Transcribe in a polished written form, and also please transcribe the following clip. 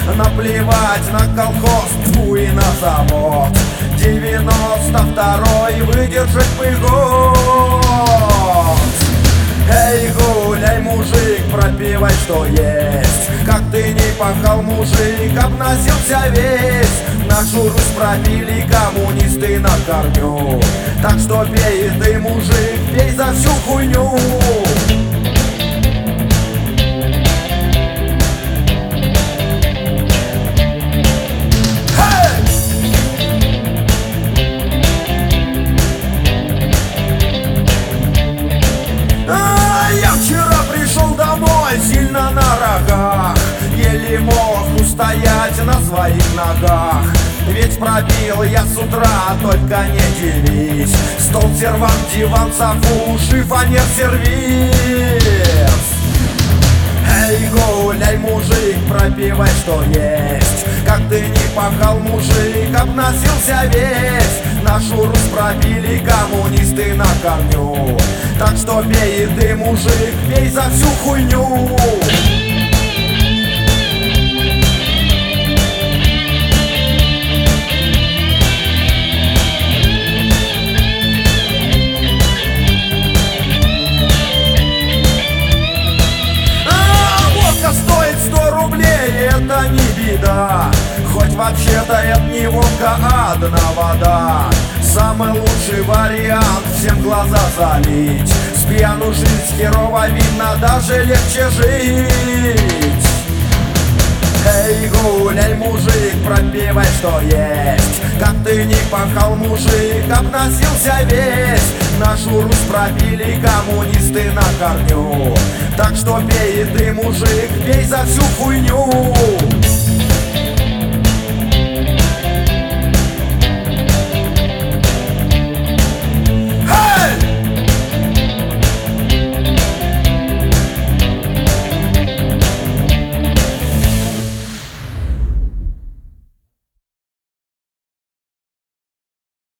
Наплевать на колхоз, тьфу и на завод. 92-й выдержать пыгон. Эй, гуляй, мужик, пропивай, что есть. Как ты не пахал, мужик, обносился весь. Нашу Русь пропили коммунисты на корню. Так что пей ты, мужик, пей за всю хуйню. Сильно на рогах, еле мог устоять на своих ногах. Ведь пробил я с утра, только не дивись. Стол, сервант, диван, софу, шифонер, сервис. Эй, гуляй, мужик, пропивай, что есть. Как ты не пахал, мужик, обносился весь. Нашу Русь пробили коммунисты на корню. Так что пей ты, мужик, пей за всю хуйню. Водка стоит 100 рублей, это не беда. Хоть вообще-то это не водка, а одна вода. Самый лучший вариант — всем глаза залить. С пьяну жить херово видно, даже легче жить. Эй, гуляй, мужик, пропивай, что есть. Как ты не пахал, мужик, обносился весь. Нашу Русь пробили коммунисты на корню. Так что пей ты, мужик, пей за всю хуйню.